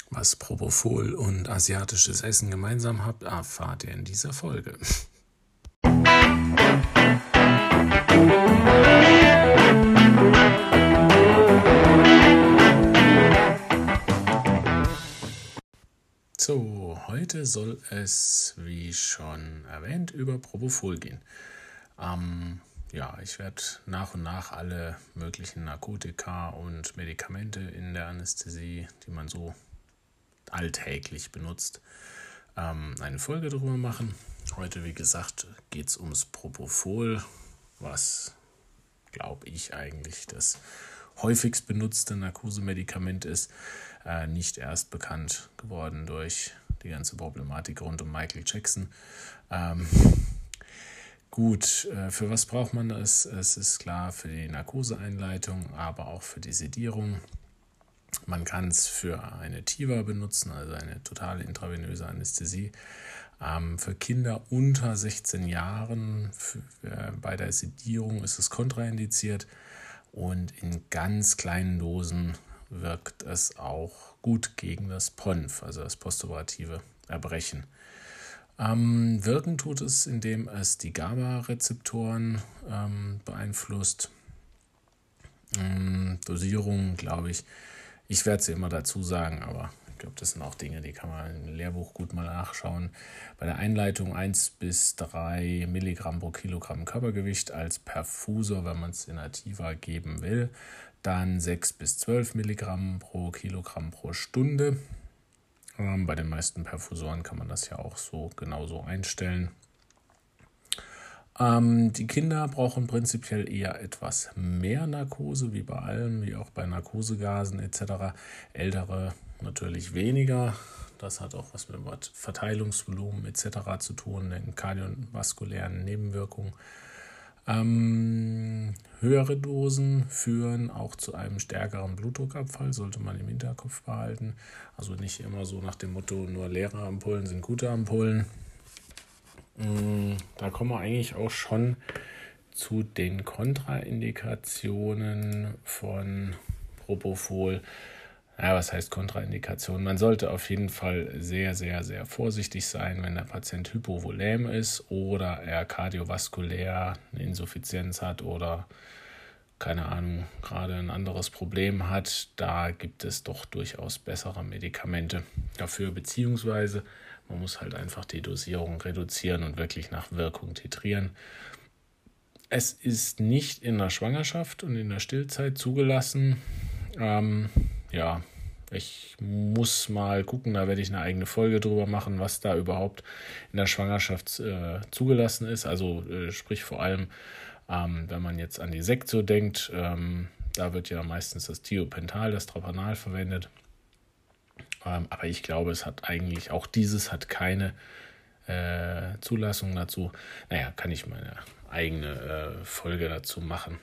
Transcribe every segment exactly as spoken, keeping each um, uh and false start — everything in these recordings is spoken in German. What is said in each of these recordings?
Was Propofol und asiatisches Essen gemeinsam hat, erfahrt ihr in dieser Folge. So, heute soll es, wie schon erwähnt, über Propofol gehen. Ähm, ja, ich werde nach und nach alle möglichen Narkotika und Medikamente in der Anästhesie, die man so alltäglich benutzt, ähm, eine Folge darüber machen. Heute, wie gesagt, geht es ums Propofol, was, glaube ich, eigentlich das häufigst benutzte Narkosemedikament ist. Äh, nicht erst bekannt geworden durch die ganze Problematik rund um Michael Jackson. Ähm, gut, äh, für was braucht man es? Es ist klar für die Narkoseeinleitung, aber auch für die Sedierung. Man kann es für eine T I V A benutzen, also eine totale intravenöse Anästhesie. Ähm, für Kinder unter sechzehn Jahren für, äh, bei der Sedierung ist es kontraindiziert und in ganz kleinen Dosen wirkt es auch gut gegen das P O N F, also das postoperative Erbrechen. Ähm, wirken tut es, indem es die GABA-Rezeptoren ähm, beeinflusst. Ähm, Dosierung, glaube ich, Ich werde es immer dazu sagen, aber ich glaube, das sind auch Dinge, die kann man im Lehrbuch gut mal nachschauen. Bei der Einleitung eins bis drei Milligramm pro Kilogramm Körpergewicht als Perfusor, wenn man es in der T I V A geben will. Dann sechs bis zwölf Milligramm pro Kilogramm pro Stunde. Ähm, bei den meisten Perfusoren kann man das ja auch so genauso einstellen. Ähm, die Kinder brauchen prinzipiell eher etwas mehr Narkose, wie bei allem, wie auch bei Narkosegasen et cetera. Ältere natürlich weniger. Das hat auch was mit dem Verteilungsvolumen et cetera zu tun, den kardiovaskulären Nebenwirkungen. Ähm, höhere Dosen führen auch zu einem stärkeren Blutdruckabfall, sollte man im Hinterkopf behalten. Also nicht immer so nach dem Motto, nur leere Ampullen sind gute Ampullen. Da kommen wir eigentlich auch schon zu den Kontraindikationen von Propofol. Ja, was heißt Kontraindikation? Man sollte auf jeden Fall sehr, sehr, sehr vorsichtig sein, wenn der Patient hypovolem ist oder er kardiovaskulär eine Insuffizienz hat oder, keine Ahnung, gerade ein anderes Problem hat. Da gibt es doch durchaus bessere Medikamente dafür, beziehungsweise man muss halt einfach die Dosierung reduzieren und wirklich nach Wirkung titrieren. Es ist nicht in der Schwangerschaft und in der Stillzeit zugelassen. Ähm, ja, ich muss mal gucken, da werde ich eine eigene Folge drüber machen, was da überhaupt in der Schwangerschaft äh, zugelassen ist. Also äh, sprich vor allem, ähm, wenn man jetzt an die Sektio denkt, ähm, da wird ja meistens das Thiopental, das Trapanal verwendet. Aber ich glaube, es hat eigentlich, auch dieses hat keine äh, Zulassung dazu. Naja, kann ich meine eigene äh, Folge dazu machen.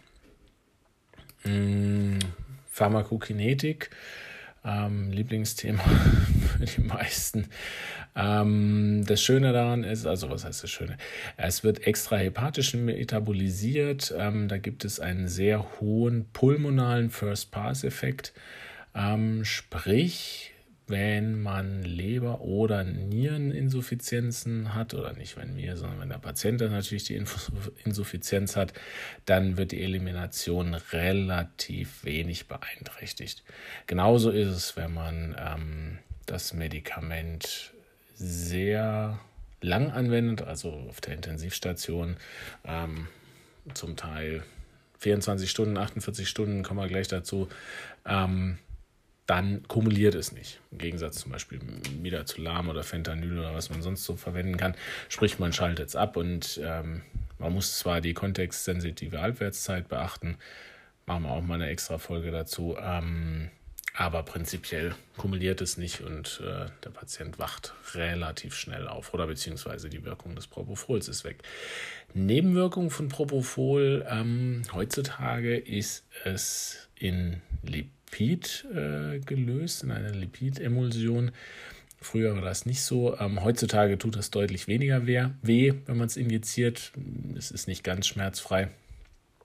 Hm, Pharmakokinetik, ähm, Lieblingsthema für die meisten. Ähm, das Schöne daran ist, also was heißt das Schöne? Es wird extrahepatisch metabolisiert. Ähm, da gibt es einen sehr hohen pulmonalen First-Pass-Effekt. Ähm, sprich, wenn man Leber- oder Niereninsuffizienzen hat, oder nicht wenn wir, sondern wenn der Patient dann natürlich die Insuffizienz hat, dann wird die Elimination relativ wenig beeinträchtigt. Genauso ist es, wenn man ähm, das Medikament sehr lang anwendet, also auf der Intensivstation, ähm, zum Teil vierundzwanzig Stunden, achtundvierzig Stunden, kommen wir gleich dazu, ähm, dann kumuliert es nicht. Im Gegensatz zum Beispiel Midazolam oder Fentanyl oder was man sonst so verwenden kann. Sprich, man schaltet es ab und ähm, man muss zwar die kontextsensitive Halbwertszeit beachten, machen wir auch mal eine extra Folge dazu, ähm, aber prinzipiell kumuliert es nicht und äh, der Patient wacht relativ schnell auf oder beziehungsweise die Wirkung des Propofols ist weg. Nebenwirkung von Propofol ähm, heutzutage ist es in Lipid äh, gelöst, in einer Lipidemulsion. Früher war das nicht so. Ähm, heutzutage tut das deutlich weniger weh, weh wenn man es injiziert. Es ist nicht ganz schmerzfrei.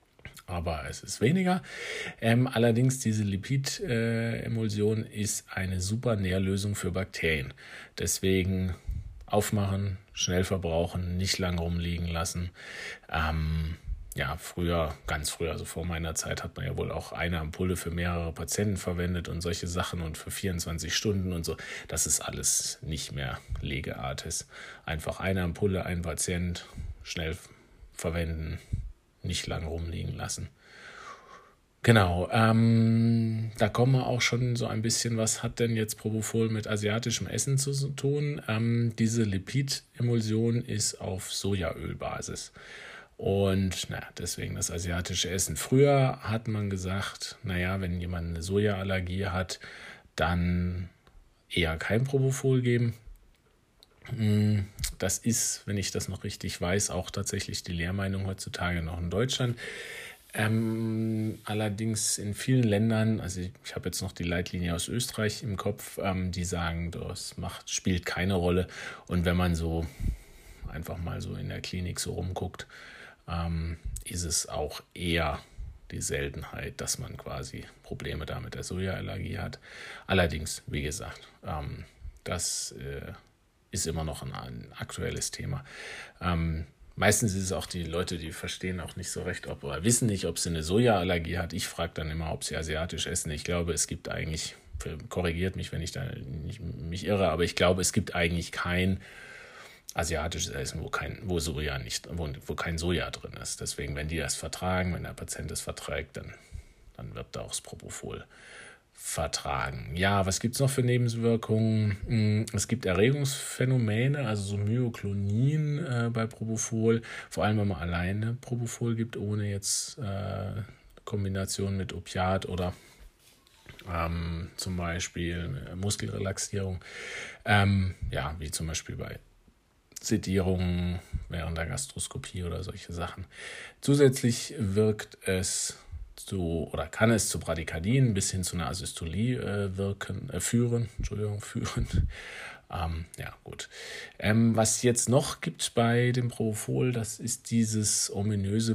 aber es ist weniger. Ähm, allerdings diese Lipid-Emulsion äh, ist eine super Nährlösung für Bakterien. Deswegen aufmachen, schnell verbrauchen, nicht lang rumliegen lassen. Ähm, ja, früher, ganz früher, also vor meiner Zeit, hat man ja wohl auch eine Ampulle für mehrere Patienten verwendet und solche Sachen und für vierundzwanzig Stunden und so. Das ist alles nicht mehr Legeartes. Einfach eine Ampulle, ein Patient, schnell verwenden, nicht lang rumliegen lassen. Genau, ähm, da kommen wir auch schon so ein bisschen, was hat denn jetzt Propofol mit asiatischem Essen zu tun? Ähm, diese Lipid-Emulsion ist auf Sojaölbasis. Und naja, deswegen das asiatische Essen. Früher hat man gesagt, naja, wenn jemand eine Sojaallergie hat, dann eher kein Propofol geben. Das ist, wenn ich das noch richtig weiß, auch tatsächlich die Lehrmeinung heutzutage noch in Deutschland. Ähm, allerdings in vielen Ländern, also ich, ich habe jetzt noch die Leitlinie aus Österreich im Kopf, ähm, die sagen, das macht, spielt keine Rolle. Und wenn man so einfach mal so in der Klinik so rumguckt, ähm, ist es auch eher die Seltenheit, dass man quasi Probleme da mit der Sojaallergie hat. Allerdings, wie gesagt, ähm, das äh, ist immer noch ein, ein aktuelles Thema. Ähm, Meistens ist es auch die Leute, die verstehen auch nicht so recht, ob oder wissen nicht, ob sie eine Sojaallergie hat. Ich frage dann immer, ob sie asiatisch essen. Ich glaube, es gibt eigentlich, korrigiert mich, wenn ich da nicht, mich irre, aber ich glaube, es gibt eigentlich kein asiatisches Essen, wo kein, wo Soja nicht, wo, wo kein Soja drin ist. Deswegen, wenn die das vertragen, wenn der Patient das verträgt, dann, dann wird da auch das Propofol vertragen. Ja, was gibt es noch für Nebenwirkungen? Es gibt Erregungsphänomene, also so Myoklonien äh, bei Propofol, vor allem wenn man alleine Propofol gibt, ohne jetzt äh, Kombination mit Opiat oder ähm, zum Beispiel Muskelrelaxierung. Ähm, ja, wie zum Beispiel bei Sedierung während der Gastroskopie oder solche Sachen. Zusätzlich wirkt es zu, oder kann es zu Bradykardien bis hin zu einer Asystolie äh, wirken, äh, führen, Entschuldigung, führen. ähm, ja, gut. Ähm, was jetzt noch gibt bei dem Propofol, das ist dieses ominöse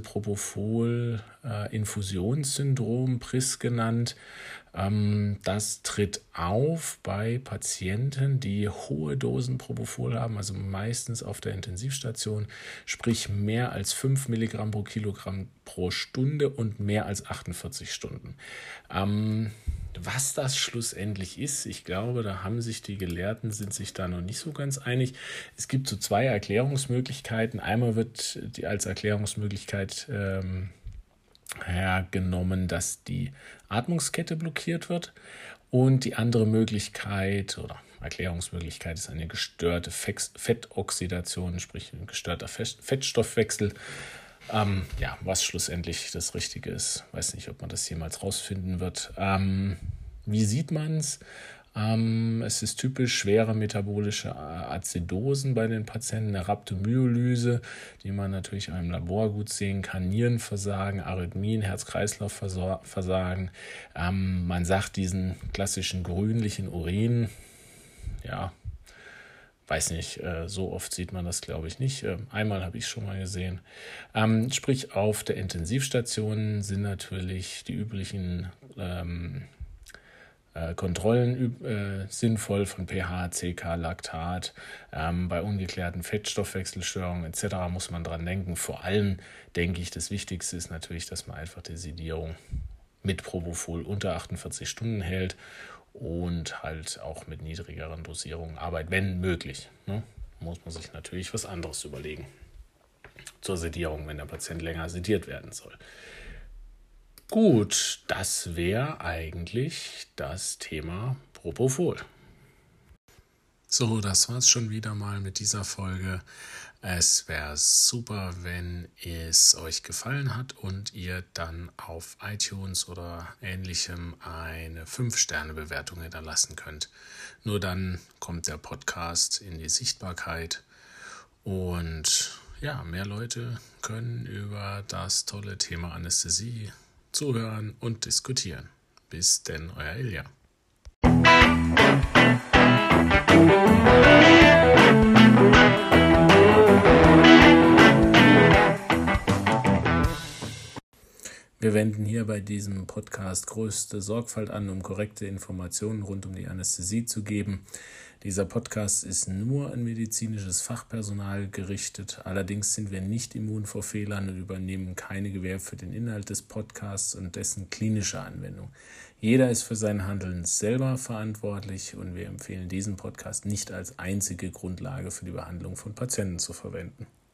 Propofol-Infusionssyndrom, P R I S genannt. Ähm, das tritt auf bei Patienten, die hohe Dosen Propofol haben, also meistens auf der Intensivstation, sprich mehr als fünf Milligramm pro Kilogramm pro Stunde und mehr als achtundvierzig Stunden. Ähm, was das schlussendlich ist, ich glaube, da haben sich die Gelehrten, sind sich da noch nicht so ganz einig. Es gibt so zwei Erklärungsmöglichkeiten. Einmal wird die als Erklärungsmöglichkeit ähm, hergenommen, dass die Atmungskette blockiert wird, und die andere Möglichkeit oder Erklärungsmöglichkeit ist eine gestörte Fettoxidation, sprich ein gestörter Fettstoffwechsel. Ähm, ja, was schlussendlich das Richtige ist, weiß nicht, ob man das jemals rausfinden wird. Ähm, wie sieht man es? Ähm, es ist typisch schwere metabolische Azidosen bei den Patienten, eine Rhabdomyolyse, die man natürlich auch im Labor gut sehen kann, Nierenversagen, Arrhythmien, Herz-Kreislauf-Versagen. Ähm, man sagt diesen klassischen grünlichen Urin, ja, weiß nicht, äh, so oft sieht man das, glaube ich, nicht. Äh, einmal habe ich es schon mal gesehen. Ähm, sprich, auf der Intensivstation sind natürlich die üblichen ähm, äh, Kontrollen äh, sinnvoll von pH, C K, Laktat. Ähm, bei ungeklärten Fettstoffwechselstörungen et cetera muss man dran denken. Vor allem denke ich, das Wichtigste ist natürlich, dass man einfach die Sedierung mit Propofol unter achtundvierzig Stunden hält und halt auch mit niedrigeren Dosierungen arbeitet, wenn möglich. Ne? Muss man sich natürlich was anderes überlegen zur Sedierung, wenn der Patient länger sediert werden soll. Gut, das wäre eigentlich das Thema Propofol. So, das war's schon wieder mal mit dieser Folge. Es wäre super, wenn es euch gefallen hat und ihr dann auf iTunes oder ähnlichem eine fünf Sterne Bewertung hinterlassen könnt. Nur dann kommt der Podcast in die Sichtbarkeit und ja, mehr Leute können über das tolle Thema Anästhesie zuhören und diskutieren. Bis denn, euer Ilja. Wir wenden hier bei diesem Podcast größte Sorgfalt an, um korrekte Informationen rund um die Anästhesie zu geben. Dieser Podcast ist nur an medizinisches Fachpersonal gerichtet. Allerdings sind wir nicht immun vor Fehlern und übernehmen keine Gewähr für den Inhalt des Podcasts und dessen klinische Anwendung. Jeder ist für sein Handeln selber verantwortlich und wir empfehlen diesen Podcast nicht als einzige Grundlage für die Behandlung von Patienten zu verwenden.